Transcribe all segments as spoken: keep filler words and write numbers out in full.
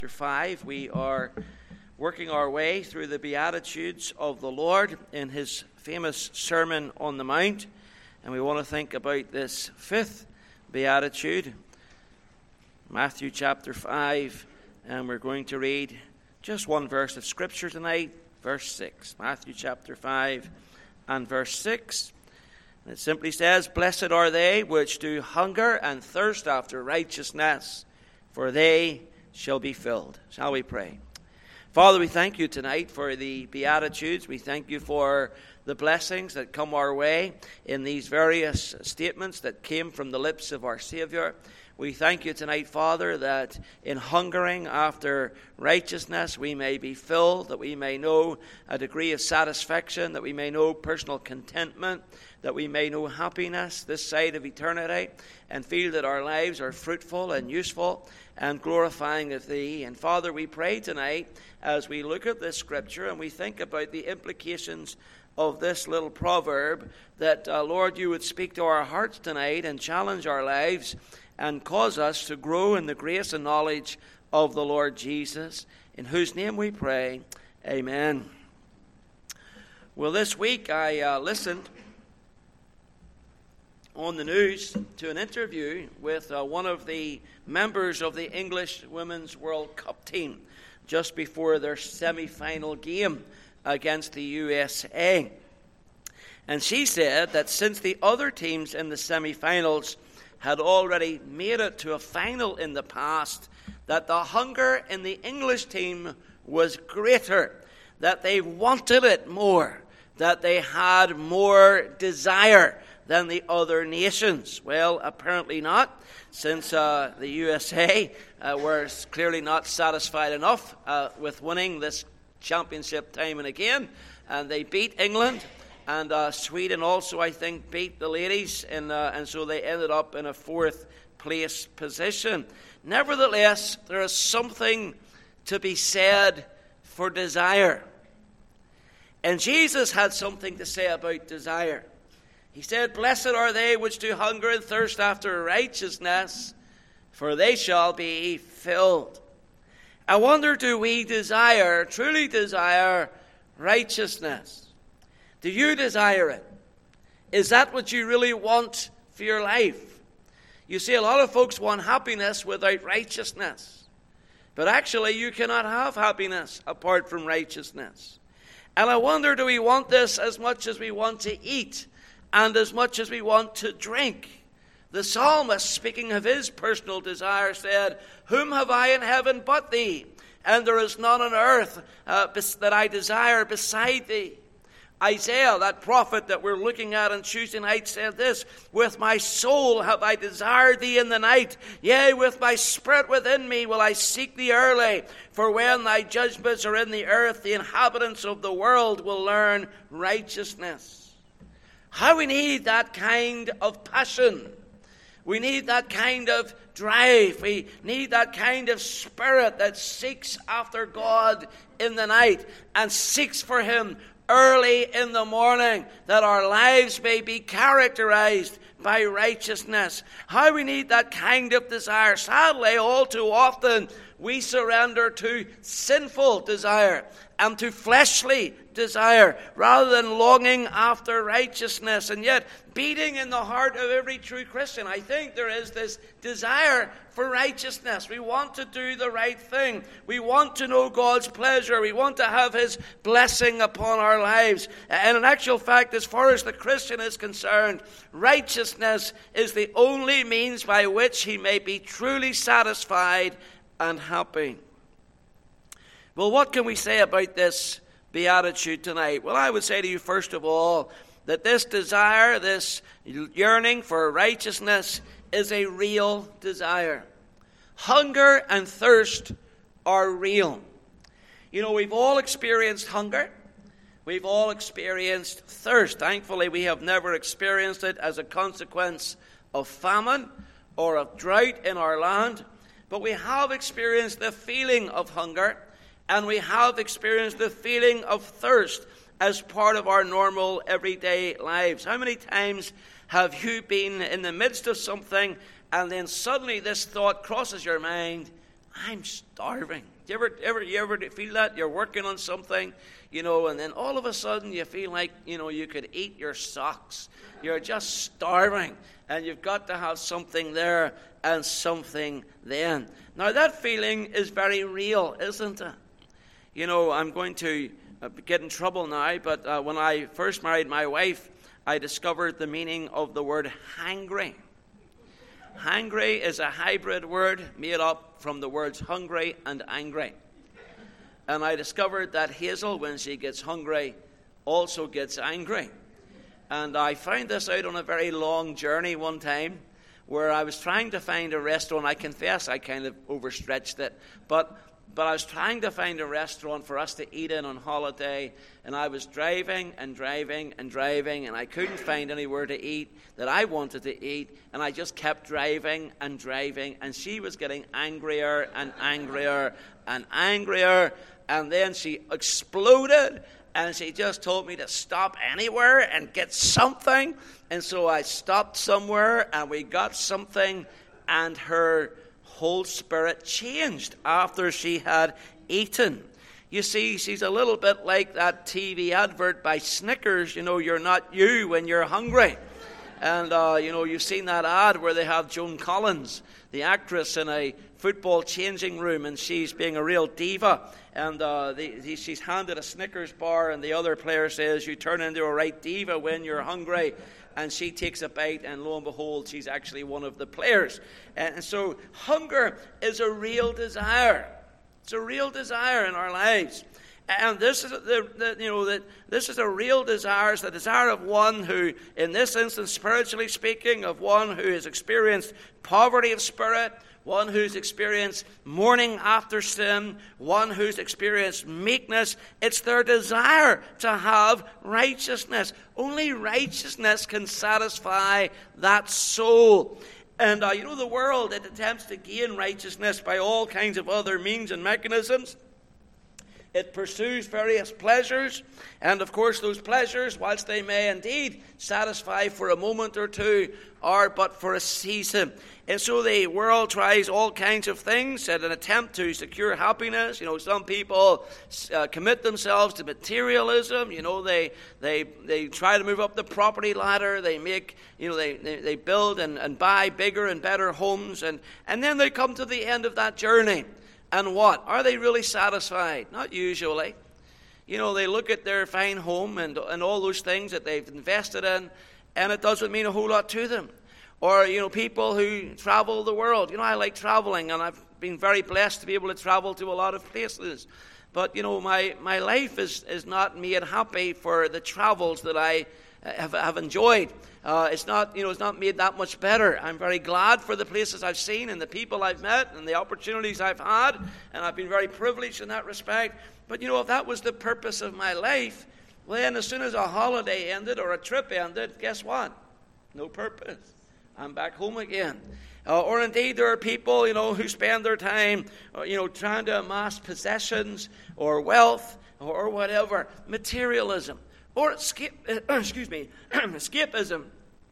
Chapter five, we are working our way through the Beatitudes of the Lord in his famous Sermon on the Mount, and we want to think about this fifth Beatitude, Matthew chapter five, and we're going to read just one verse of Scripture tonight, verse six. Matthew chapter five and verse six. And it simply says, "Blessed are they which do hunger and thirst after righteousness, for they shall be filled." Shall we pray? Father, we thank you tonight for the Beatitudes. We thank you for the blessings that come our way in these various statements that came from the lips of our Savior. We thank you tonight, Father, that in hungering after righteousness we may be filled, that we may know a degree of satisfaction, that we may know personal contentment, that we may know happiness this side of eternity, and feel that our lives are fruitful and useful and glorifying of Thee. And Father, we pray tonight as we look at this Scripture and we think about the implications of this little proverb, that, uh, Lord, you would speak to our hearts tonight and challenge our lives and cause us to grow in the grace and knowledge of the Lord Jesus, in whose name we pray. Amen. Well, this week I uh, listened on the news to an interview with uh, one of the members of the English Women's World Cup team just before their semi-final game against the U S A. And she said that since the other teams in the semi-finals had already made it to a final in the past, that the hunger in the English team was greater, that they wanted it more, that they had more desire than the other nations. Well, apparently not, since uh, the U S A uh, were clearly not satisfied enough uh, with winning this championship time and again, and they beat England, and uh, Sweden also, I think, beat the ladies, and, uh, and so they ended up in a fourth place position. Nevertheless, there is something to be said for desire. And Jesus had something to say about desire. He said, "Blessed are they which do hunger and thirst after righteousness, for they shall be filled." I wonder, do we desire, truly desire, righteousness? Do you desire it? Is that what you really want for your life? You see, a lot of folks want happiness without righteousness. But actually, you cannot have happiness apart from righteousness. And I wonder, do we want this as much as we want to eat and as much as we want to drink? The psalmist, speaking of his personal desire, said, "Whom have I in heaven but thee? And there is none on earth uh, that I desire beside thee." Isaiah, that prophet that we're looking at on Tuesday night, said this, "With my soul have I desired thee in the night. Yea, with my spirit within me will I seek thee early. For when thy judgments are in the earth, the inhabitants of the world will learn righteousness." How we need that kind of passion. We need that kind of drive. We need that kind of spirit that seeks after God in the night and seeks for Him early in the morning, that our lives may be characterized by righteousness. How we need that kind of desire. Sadly, all too often, we surrender to sinful desire and to fleshly desire rather than longing after righteousness. And yet, beating in the heart of every true Christian, I think there is this desire for righteousness. We want to do the right thing. We want to know God's pleasure. We want to have His blessing upon our lives. And in actual fact, as far as the Christian is concerned, righteousness is the only means by which he may be truly satisfied and happy. Well, what can we say about this beatitude tonight? Well, I would say to you, first of all, that this desire, this yearning for righteousness is a real desire. Hunger and thirst are real. You know, we've all experienced hunger. We've all experienced thirst. Thankfully, we have never experienced it as a consequence of famine or of drought in our land. But we have experienced the feeling of hunger, and we have experienced the feeling of thirst as part of our normal everyday lives. How many times have you been in the midst of something, and then suddenly this thought crosses your mind, I'm starving. Do you ever, ever, you ever feel that? You're working on something, you know, and then all of a sudden you feel like, you know, you could eat your socks. You're just starving, and you've got to have something there and something then. Now, that feeling is very real, isn't it? You know, I'm going to get in trouble now, but uh, when I first married my wife, I discovered the meaning of the word hangry. Hangry is a hybrid word made up from the words hungry and angry. And I discovered that Hazel, when she gets hungry, also gets angry. And I found this out on a very long journey one time, where I was trying to find a restaurant. I confess I kind of overstretched it, but But I was trying to find a restaurant for us to eat in on holiday, and I was driving and driving and driving, and I couldn't find anywhere to eat that I wanted to eat, and I just kept driving and driving, and she was getting angrier and angrier and angrier, and then she exploded, and she just told me to stop anywhere and get something, and so I stopped somewhere, and we got something, and her whole spirit changed after she had eaten. You see, she's a little bit like that T V advert by Snickers, you know, you're not you when you're hungry. And, uh, you know, you've seen that ad where they have Joan Collins, the actress, in a football changing room, and she's being a real diva. And uh, the, the, she's handed a Snickers bar, and the other player says, you turn into a right diva when you're hungry. And she takes a bite, and lo and behold, she's actually one of the players. And so hunger is a real desire. It's a real desire in our lives. And this is the, the you know that this is a real desire. It's the desire of one who, in this instance, spiritually speaking, of one who has experienced poverty of spirit, one who's experienced mourning after sin, one who's experienced meekness. It's their desire to have righteousness. Only righteousness can satisfy that soul. And uh, you know, the world, it attempts to gain righteousness by all kinds of other means and mechanisms. It pursues various pleasures, and of course those pleasures, whilst they may indeed satisfy for a moment or two, are but for a season. And so the world tries all kinds of things in an attempt to secure happiness. You know, some people uh, commit themselves to materialism. You know, they they they try to move up the property ladder. They make, you know, they, they, they build and, and buy bigger and better homes, and, and then they come to the end of that journey. And what? Are they really satisfied? Not usually. You know, they look at their fine home and, and all those things that they've invested in, and it doesn't mean a whole lot to them. Or, you know, people who travel the world. You know, I like traveling, and I've been very blessed to be able to travel to a lot of places. But, you know, my, my life is, is not made happy for the travels that I have, have enjoyed. Uh, it's not, you know, it's not made that much better. I'm very glad for the places I've seen and the people I've met and the opportunities I've had, and I've been very privileged in that respect. But, you know, if that was the purpose of my life, well, then as soon as a holiday ended or a trip ended, guess what? No purpose. I'm back home again. Uh, or indeed, there are people, you know, who spend their time, uh, you know, trying to amass possessions or wealth or, or whatever, materialism. Or escape, uh, excuse me, escapism.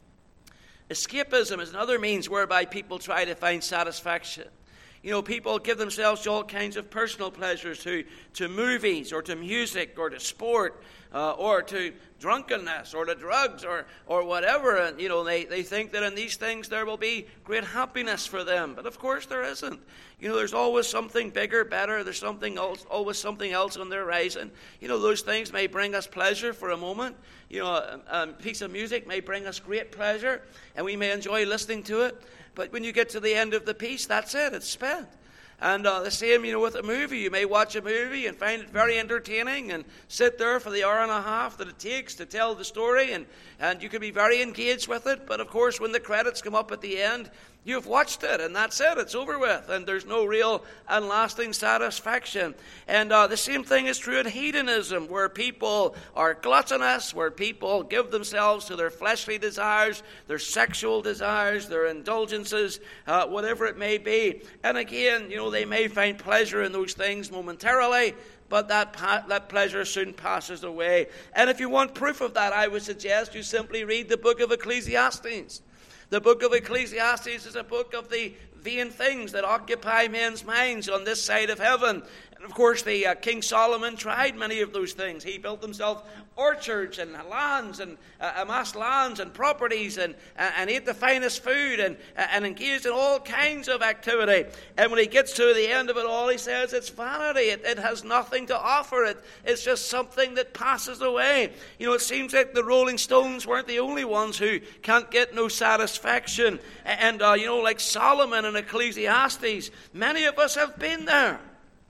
Escapism is another means whereby people try to find satisfaction. You know, people give themselves to all kinds of personal pleasures, to, to movies or to music or to sport uh, or to drunkenness or to drugs or, or whatever. And, you know, they, they think that in these things there will be great happiness for them. But, of course, there isn't. You know, there's always something bigger, better. There's something else, always something else on the horizon. You know, those things may bring us pleasure for a moment. You know, a, a piece of music may bring us great pleasure, and we may enjoy listening to it. But when you get to the end of the piece, that's it. It's spent. And uh, the same, you know, with a movie. You may watch a movie and find it very entertaining and sit there for the hour and a half that it takes to tell the story, and, and you can be very engaged with it. But, of course, when the credits come up at the end, you've watched it, and that's it. It's over with, and there's no real and lasting satisfaction. And uh, the same thing is true in hedonism, where people are gluttonous, where people give themselves to their fleshly desires, their sexual desires, their indulgences, uh, whatever it may be. And again, you know, they may find pleasure in those things momentarily, but that pa- that pleasure soon passes away. And if you want proof of that, I would suggest you simply read the book of Ecclesiastes. The book of Ecclesiastes is a book of the vain things that occupy men's minds on this side of heaven. And of course, the uh, King Solomon tried many of those things. He built himself orchards and lands and uh, amassed lands and properties and, uh, and ate the finest food and, uh, and engaged in all kinds of activity. And when he gets to the end of it all, he says it's vanity. It, it has nothing to offer. It, it's just something that passes away. You know, it seems like the Rolling Stones weren't the only ones who can't get no satisfaction. And, uh, you know, like Solomon and Ecclesiastes, many of us have been there.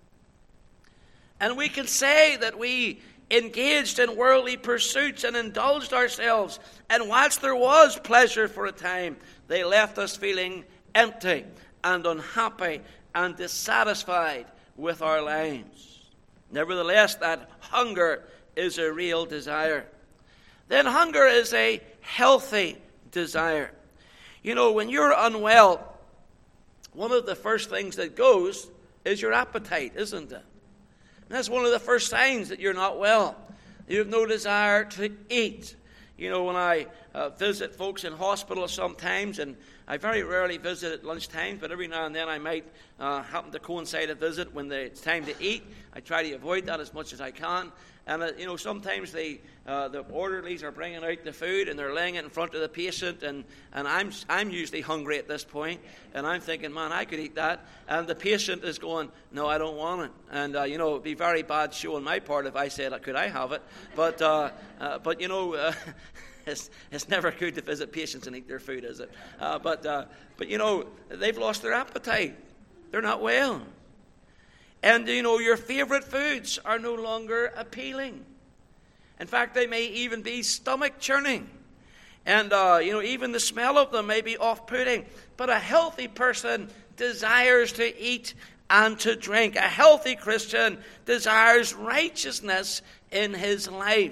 And we can say that we engaged in worldly pursuits and indulged ourselves. And whilst there was pleasure for a time, they left us feeling empty and unhappy and dissatisfied with our lives. Nevertheless, that hunger is a real desire. Then hunger is a healthy desire. You know, when you're unwell, one of the first things that goes is your appetite, isn't it? And that's one of the first signs that you're not well. You have no desire to eat. You know, when I uh, visit folks in hospitals sometimes, and I very rarely visit at lunchtime, but every now and then I might uh, happen to coincide a visit when it's time to eat. I try to avoid that as much as I can. And, uh, you know, sometimes they, uh, the orderlies are bringing out the food and they're laying it in front of the patient. And, and I'm, I'm usually hungry at this point. And I'm thinking, man, I could eat that. And the patient is going, no, I don't want it. And, uh, you know, it would be very bad show on my part if I said, could I have it? But, uh, uh, but you know, uh, it's, it's never good to visit patients and eat their food, is it? Uh, but, uh, but, you know, they've lost their appetite. They're not well. And, you know, your favorite foods are no longer appealing. In fact, they may even be stomach churning. And, uh, you know, even the smell of them may be off-putting. But a healthy person desires to eat and to drink. A healthy Christian desires righteousness in his life.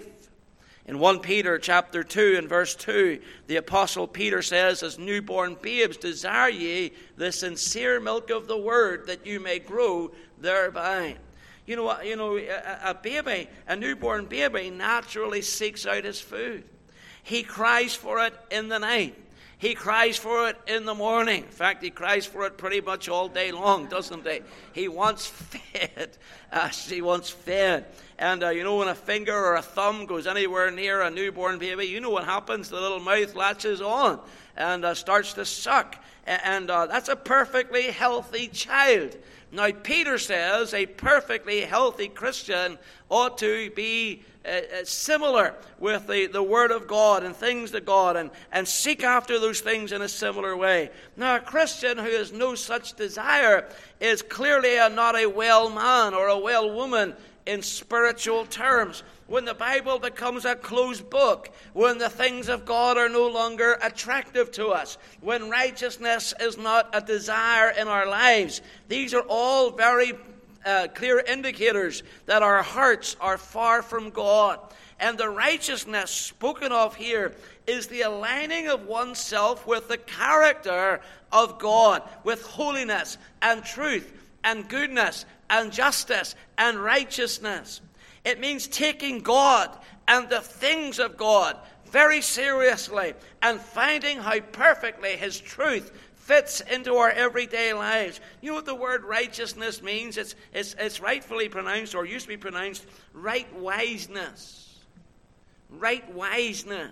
In First Peter chapter two and verse two, the Apostle Peter says, as newborn babes, desire ye the sincere milk of the word, that you may grow thereby. You know, you know, a, a baby, a newborn baby naturally seeks out his food. He cries for it in the night. He cries for it in the morning. In fact, he cries for it pretty much all day long, doesn't he? He wants fed. Uh, he wants fed. And, uh, you know, when a finger or a thumb goes anywhere near a newborn baby, you know what happens? The little mouth latches on and uh, starts to suck. And uh, that's a perfectly healthy child. Now, Peter says a perfectly healthy Christian ought to be uh, similar with the, the Word of God and things to God, and, and seek after those things in a similar way. Now, a Christian who has no such desire is clearly a, not a well man or a well woman in spiritual terms. When the Bible becomes a closed book, when the things of God are no longer attractive to us, when righteousness is not a desire in our lives, these are all very uh, clear indicators that our hearts are far from God. And the righteousness spoken of here is the aligning of oneself with the character of God, with holiness and truth and goodness and justice and righteousness. It means taking God and the things of God very seriously and finding how perfectly His truth fits into our everyday lives. You know what the word righteousness means? It's, it's, it's rightfully pronounced, or used to be pronounced, right wiseness. Right wiseness.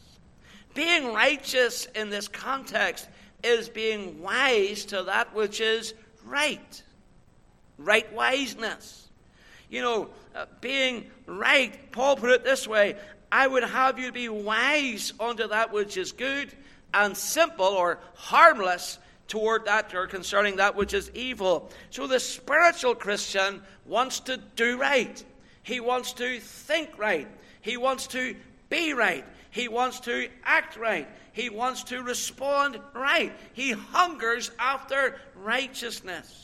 Being righteous in this context is being wise to that which is right. Right wiseness. You know, uh, being right, Paul put it this way, I would have you be wise unto that which is good, and simple or harmless toward that or concerning that which is evil. So the spiritual Christian wants to do right. He wants to think right. He wants to be right. He wants to act right. He wants to respond right. He hungers after righteousness.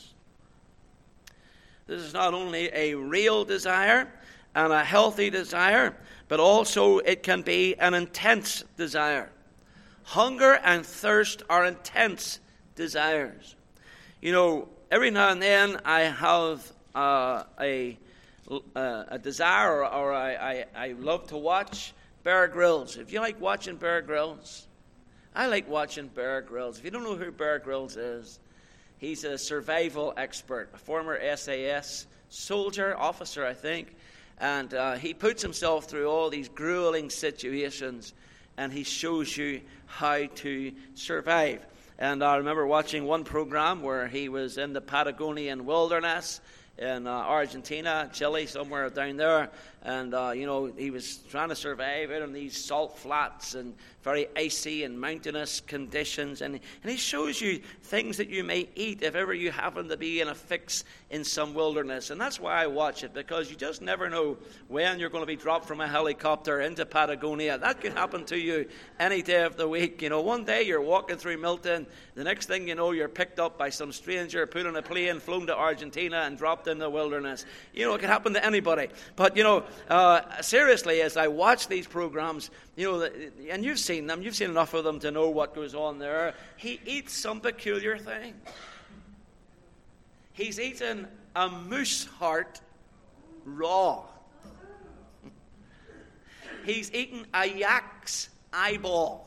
This is not only a real desire and a healthy desire, but also it can be an intense desire. Hunger and thirst are intense desires. You know, every now and then I have uh, a, uh, a desire, or, or I, I, I love to watch Bear Grylls. If you like watching Bear Grylls, I like watching Bear Grylls. If you don't know who Bear Grylls is, He's a survival expert, a former S A S soldier, officer, I think. And uh, he puts himself through all these grueling situations, and he shows you how to survive. And I remember watching one program where he was in the Patagonian wilderness in uh, Argentina, Chile, somewhere down there. And, uh, you know, he was trying to survive out on these salt flats and very icy and mountainous conditions. And, and he shows you things that you may eat if ever you happen to be in a fix in some wilderness. And that's why I watch it, because you just never know when you're going to be dropped from a helicopter into Patagonia. That could happen to you any day of the week. You know, one day you're walking through Milton. The next thing you know, you're picked up by some stranger, put on a plane, flown to Argentina, and dropped in the wilderness. You know, it can happen to anybody. But, you know, uh, seriously, as I watch these programs, you know, and you've seen them, you've seen enough of them to know what goes on there. He eats some peculiar thing. He's eaten a moose heart raw. He's eaten a yak's eyeball.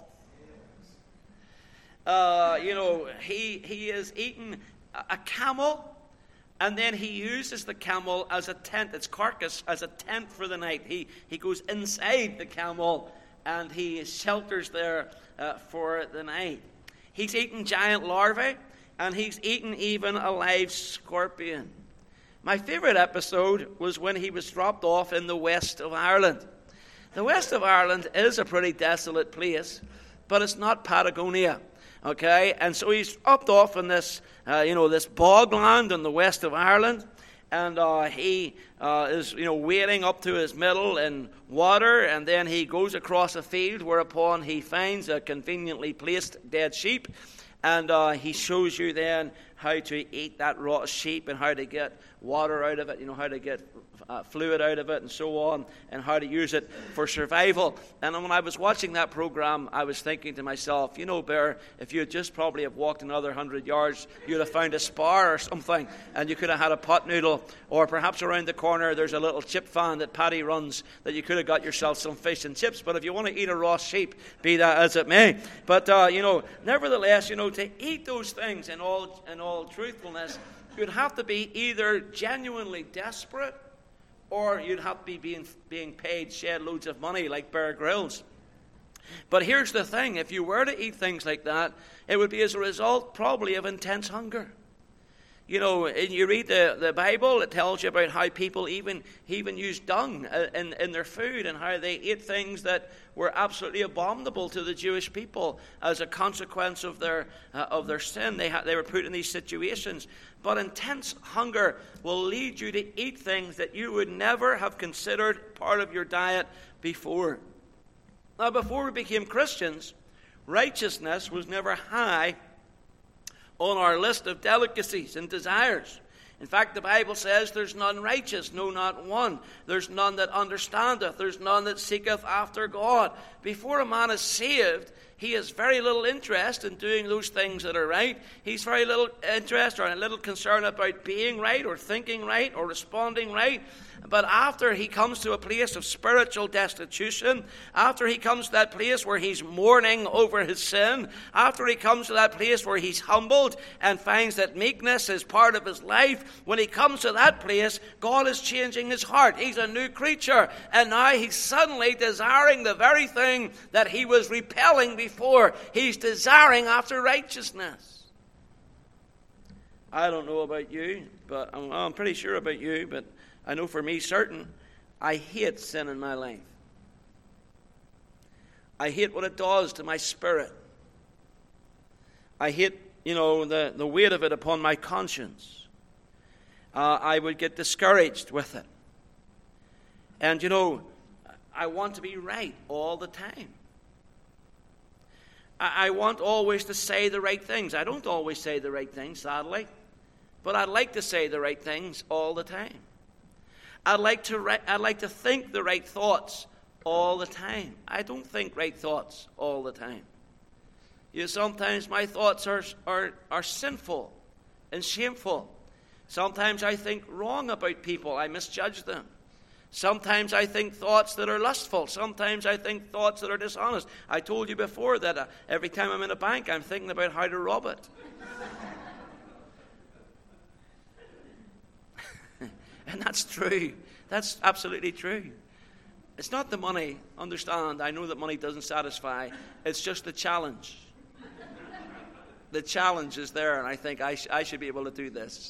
Uh, you know, he he has eaten a camel, and then he uses the camel as a tent, its carcass as a tent for the night. He he goes inside the camel, and he shelters there uh, for the night. He's eaten giant larvae, and he's eaten even a live scorpion. My favorite episode was when he was dropped off in the west of Ireland. The west of Ireland is a pretty desolate place, but it's not Patagonia. Okay, and so he's dropped off in this, uh, you know, this bogland in the west of Ireland, and uh, he uh, is, you know, wading up to his middle in water, and then he goes across a field, whereupon he finds a conveniently placed dead sheep, and uh, he shows you then how to eat that raw sheep and how to get water out of it, you know, how to get uh, fluid out of it and so on, and how to use it for survival. And when I was watching that program, I was thinking to myself, you know, Bear, if you had just probably have walked another hundred yards, you'd have found a spar or something, and you could have had a pot noodle, or perhaps around the corner there's a little chip fan that Paddy runs that you could have got yourself some fish and chips. But if you want to eat a raw sheep, be that as it may. But, uh, you know, nevertheless, you know, to eat those things in all, in all truthfulness, you'd have to be either genuinely desperate, or you'd have to be being, being paid shed loads of money like Bear Grylls. But here's the thing, if you were to eat things like that, it would be as a result probably of intense hunger. You know, you read the, the Bible, it tells you about how people even even used dung in, in their food, and how they ate things that were absolutely abominable to the Jewish people as a consequence of their uh, of their sin. They, ha- they were put in these situations. But intense hunger will lead you to eat things that you would never have considered part of your diet before. Now, before we became Christians, righteousness was never high on our list of delicacies and desires. In fact, the Bible says there's none righteous, no, not one. There's none that understandeth. There's none that seeketh after God. Before a man is saved, he has very little interest in doing those things that are right. He's very little interest or a little concern about being right or thinking right or responding right. But after he comes to a place of spiritual destitution, after he comes to that place where he's mourning over his sin, after he comes to that place where he's humbled and finds that meekness is part of his life, when he comes to that place, God is changing his heart. He's a new creature, and now he's suddenly desiring the very thing that he was repelling before. He's desiring after righteousness. I don't know about you, but I'm, I'm pretty sure about you, but I know for me certain, I hate sin in my life. I hate what it does to my spirit. I hate, you know, the, the weight of it upon my conscience. Uh, I would get discouraged with it. And, you know, I want to be right all the time. I, I want always to say the right things. I don't always say the right things, sadly. But I'd like to say the right things all the time. I'd like to I'd like to think the right thoughts all the time. I don't think right thoughts all the time. You know, sometimes my thoughts are, are, are sinful and shameful. Sometimes I think wrong about people. I misjudge them. Sometimes I think thoughts that are lustful. Sometimes I think thoughts that are dishonest. I told you before that uh, every time I'm in a bank, I'm thinking about how to rob it. And that's true. That's absolutely true. It's not the money. Understand, I know that money doesn't satisfy. It's just the challenge. The challenge is there, and I think I, sh- I should be able to do this.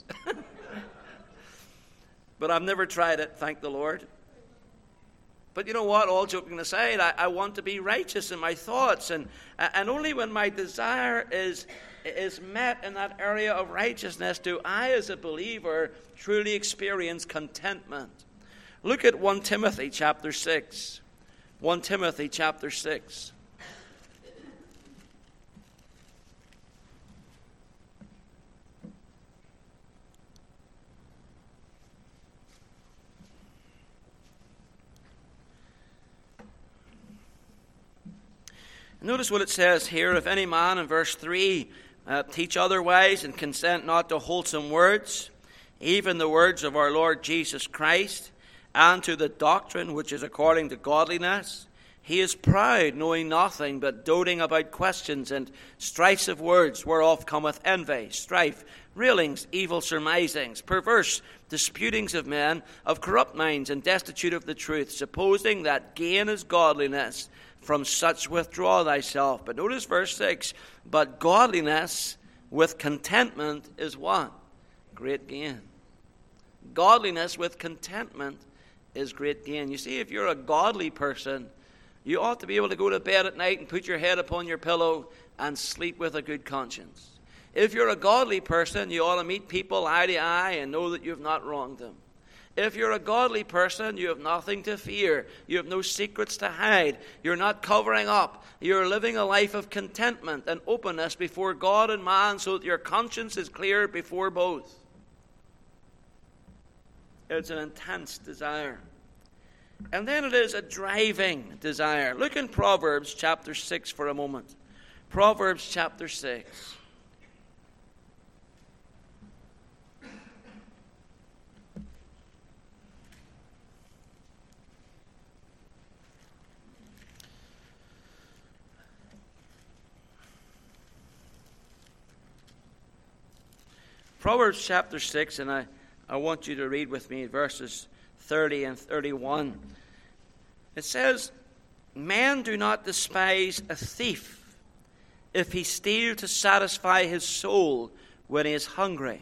But I've never tried it, thank the Lord. But you know what, all joking aside, I, I want to be righteous in my thoughts. And, and only when my desire is, is met in that area of righteousness do I, as a believer, truly experience contentment. Look at First Timothy chapter six. First Timothy chapter six. Notice what it says here. If any man, in verse three, uh, teach otherwise and consent not to wholesome words, even the words of our Lord Jesus Christ, and to the doctrine which is according to godliness, he is proud, knowing nothing, but doting about questions and strifes of words, whereof cometh envy, strife, railings, evil surmisings, perverse disputings of men, of corrupt minds, and destitute of the truth, supposing that gain is godliness. From such withdraw thyself. But notice verse six. But godliness with contentment is what? Great gain. Godliness with contentment is great gain. You see, if you're a godly person, you ought to be able to go to bed at night and put your head upon your pillow and sleep with a good conscience. If you're a godly person, you ought to meet people eye to eye and know that you've not wronged them. If you're a godly person, you have nothing to fear. You have no secrets to hide. You're not covering up. You're living a life of contentment and openness before God and man so that your conscience is clear before both. It's an intense desire. And then it is a driving desire. Look in Proverbs chapter six for a moment. Proverbs chapter six. Proverbs chapter six, and I, I want you to read with me verses thirty and thirty-one. It says, "Men do not despise a thief if he steal to satisfy his soul when he is hungry.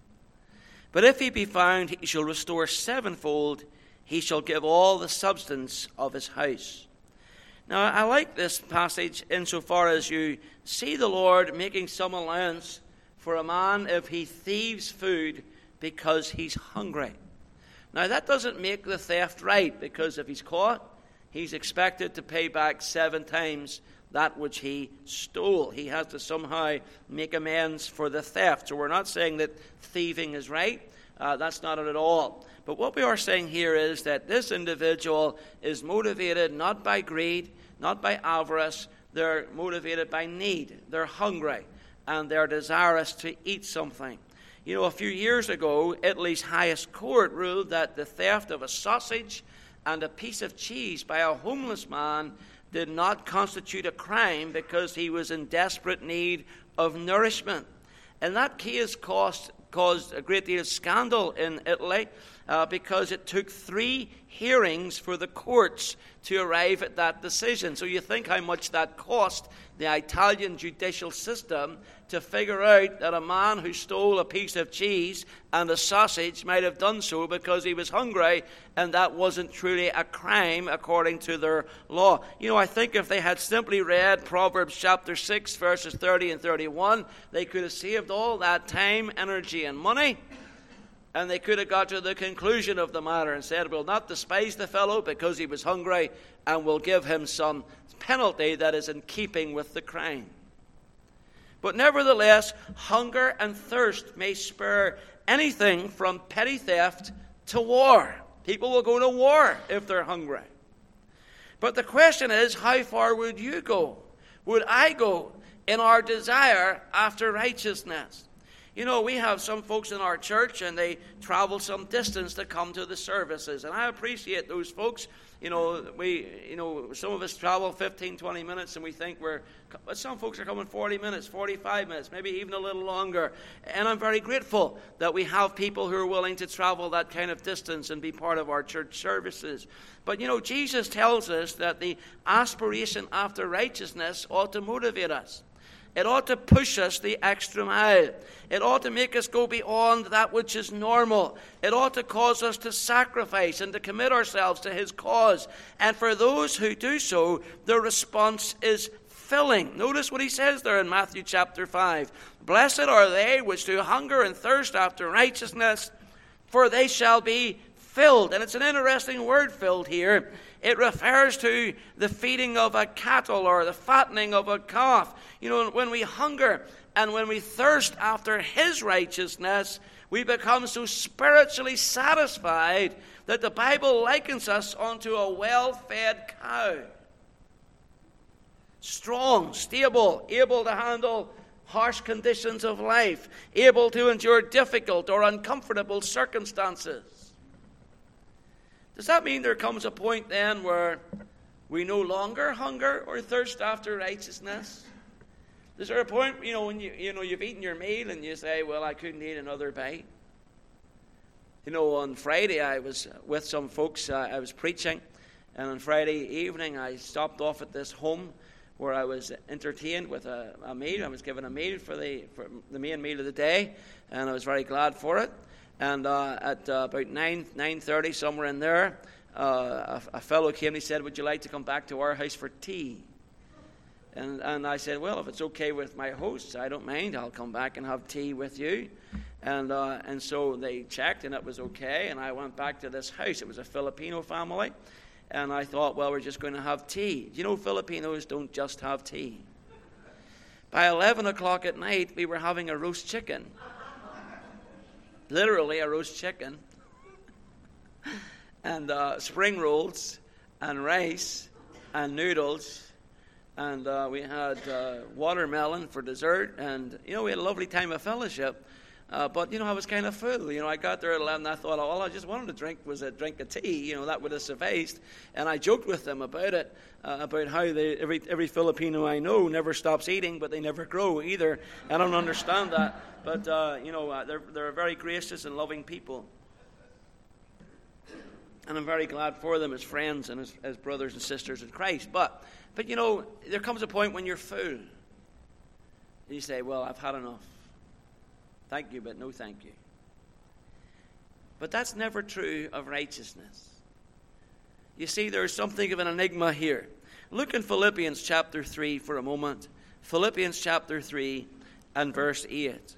But if he be found, he shall restore sevenfold. He shall give all the substance of his house." Now, I like this passage insofar as you see the Lord making some allowance for a man if he thieves food because he's hungry. Now, that doesn't make the theft right, because if he's caught, he's expected to pay back seven times that which he stole. He has to somehow make amends for the theft. So we're not saying that thieving is right. Uh, that's not it at all. But what we are saying here is that this individual is motivated not by greed, not by avarice. They're motivated by need. They're hungry, and they're desirous to eat something. You know, a few years ago, Italy's highest court ruled that the theft of a sausage and a piece of cheese by a homeless man did not constitute a crime because he was in desperate need of nourishment. And that case caused, caused a great deal of scandal in Italy uh, because it took three hearings for the courts to arrive at that decision. So you think how much that cost the Italian judicial system to figure out that a man who stole a piece of cheese and a sausage might have done so because he was hungry, and that wasn't truly a crime according to their law. You know, I think if they had simply read Proverbs chapter six, verses thirty and thirty-one, they could have saved all that time, energy, and money, and they could have got to the conclusion of the matter and said, we'll not despise the fellow because he was hungry, and we'll give him some penalty that is in keeping with the crime. But nevertheless, hunger and thirst may spur anything from petty theft to war. People will go to war if they're hungry. But the question is, how far would you go? Would I go in our desire after righteousness? You know, we have some folks in our church, and they travel some distance to come to the services, and I appreciate those folks. You know, we, you know, some of us travel fifteen, twenty minutes, and we think we're, but some folks are coming forty minutes, forty-five minutes, maybe even a little longer. And I'm very grateful that we have people who are willing to travel that kind of distance and be part of our church services. But, you know, Jesus tells us that the aspiration after righteousness ought to motivate us. It ought to push us the extra mile. It ought to make us go beyond that which is normal. It ought to cause us to sacrifice and to commit ourselves to his cause. And for those who do so, the response is filling. Notice what he says there in Matthew chapter five. Blessed are they which do hunger and thirst after righteousness, for they shall be filled. And it's an interesting word, filled, here. It refers to the feeding of a cattle or the fattening of a calf. You know, when we hunger and when we thirst after his righteousness, we become so spiritually satisfied that the Bible likens us unto a well-fed cow. Strong, stable, able to handle harsh conditions of life, able to endure difficult or uncomfortable circumstances. Does that mean there comes a point then where we no longer hunger or thirst after righteousness? Is there a point, you know, when you you know you've eaten your meal and you say, "Well, I couldn't eat another bite"? You know, on Friday I was with some folks. Uh, I was preaching, and on Friday evening I stopped off at this home where I was entertained with a, a meal. I was given a meal for the for the main meal of the day, and I was very glad for it. And uh, at uh, about nine nine thirty, somewhere in there, uh, a, a fellow came and he said, "Would you like to come back to our house for tea?" And and I said, "Well, if it's okay with my hosts, I don't mind. I'll come back and have tea with you." And uh, and so they checked, and it was okay. And I went back to this house. It was a Filipino family, and I thought, well, we're just going to have tea. You know, Filipinos don't just have tea. By eleven o'clock at night, we were having a roast chicken. Literally a roast chicken, and uh, spring rolls, and rice, and noodles, and uh, we had uh, watermelon for dessert, and, you know, we had a lovely time of fellowship, uh, but, you know, I was kind of full. You know, I got there at eleven, and I thought, all I just wanted to drink was a drink of tea. You know, that would have sufficed, and I joked with them about it, uh, about how they, every, every Filipino I know never stops eating, but they never grow either. I don't understand that. But, uh, you know, uh, they're, they're very gracious and loving people. And I'm very glad for them as friends and as, as brothers and sisters in Christ. But, but, you know, there comes a point when you're full. And you say, well, I've had enough. Thank you, but no thank you. But that's never true of righteousness. You see, there's something of an enigma here. Look in Philippians chapter three for a moment. Philippians chapter three and verse eight.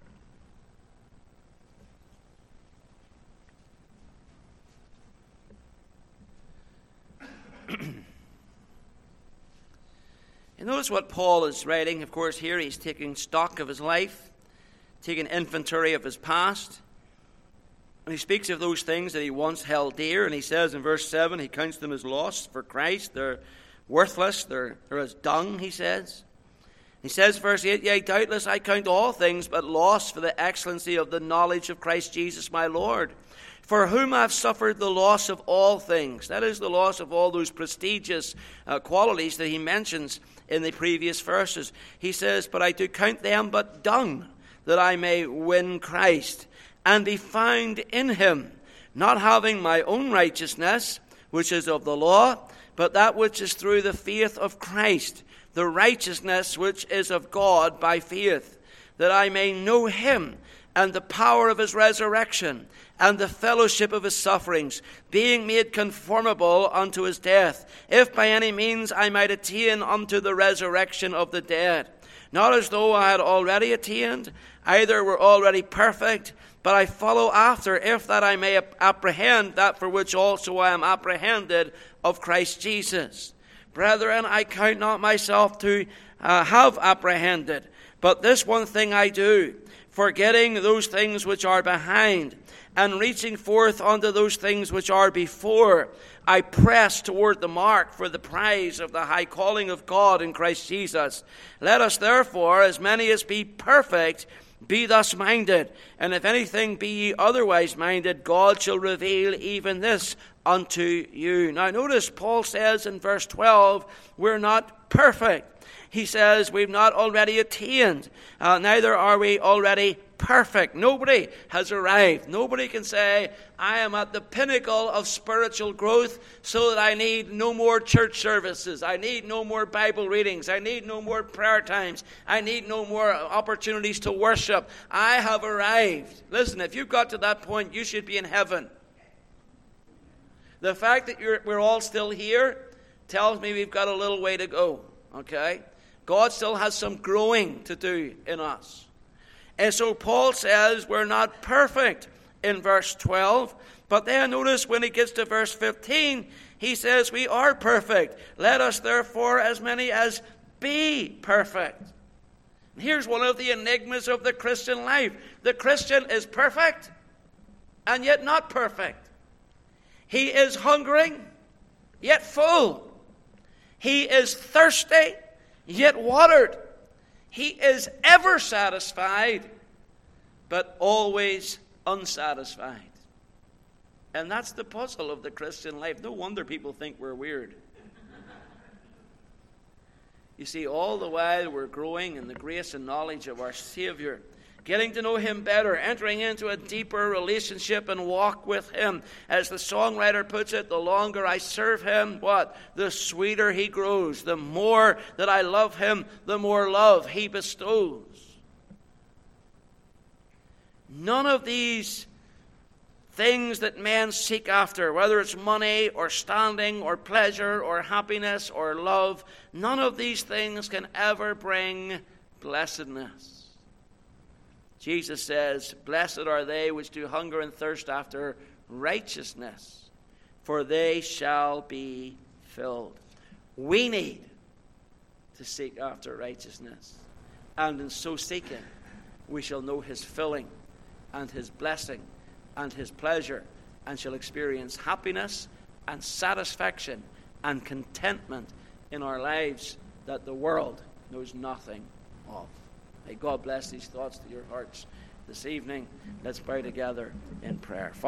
You notice what Paul is writing. Of course, here he's taking stock of his life, taking inventory of his past. And he speaks of those things that he once held dear. And he says in verse seven, he counts them as loss for Christ. They're worthless. They're, they're as dung, he says. He says, verse eight, yea, doubtless I count all things but loss for the excellency of the knowledge of Christ Jesus my Lord, for whom I have suffered the loss of all things. That is the loss of all those prestigious uh, qualities that he mentions in the previous verses. He says, but I do count them but dung, that I may win Christ, and be found in him, not having my own righteousness, which is of the law, but that which is through the faith of Christ, the righteousness which is of God by faith, that I may know him, and the power of his resurrection, and the fellowship of his sufferings, being made conformable unto his death, if by any means I might attain unto the resurrection of the dead. Not as though I had already attained, either were already perfect, but I follow after, if that I may apprehend that for which also I am apprehended of Christ Jesus. Brethren, I count not myself to uh, have apprehended, but this one thing I do, forgetting those things which are behind, and reaching forth unto those things which are before, I press toward the mark for the prize of the high calling of God in Christ Jesus. Let us therefore, as many as be perfect, Be thus minded, and if anything be ye otherwise minded, God shall reveal even this unto you. Now notice Paul says in verse twelve, we're not perfect. He says we've not already attained, uh, neither are we already perfect. Nobody has arrived. Nobody can say, I am at the pinnacle of spiritual growth so that I need no more church services. I need no more Bible readings. I need no more prayer times. I need no more opportunities to worship. I have arrived. Listen, if you've got to that point, you should be in heaven. The fact that you're, we're all still here tells me we've got a little way to go. Okay? God still has some growing to do in us. And so Paul says we're not perfect in verse twelve. But then notice when he gets to verse fifteen, he says we are perfect. Let us therefore as many as be perfect. And here's one of the enigmas of the Christian life. The Christian is perfect and yet not perfect. He is hungering yet full. He is thirsty yet watered. He is ever satisfied, but always unsatisfied. And that's the puzzle of the Christian life. No wonder people think we're weird. You see, all the while we're growing in the grace and knowledge of our Savior, getting to know Him better, entering into a deeper relationship and walk with Him. As the songwriter puts it, the longer I serve Him, what? The sweeter He grows. The more that I love Him, the more love He bestows. None of these things that men seek after, whether it's money or standing or pleasure or happiness or love, none of these things can ever bring blessedness. Jesus says, blessed are they which do hunger and thirst after righteousness, for they shall be filled. We need to seek after righteousness. And in so seeking, we shall know His filling and His blessing and His pleasure, and shall experience happiness and satisfaction and contentment in our lives that the world knows nothing of. May God bless these thoughts to your hearts this evening. Let's pray together in prayer.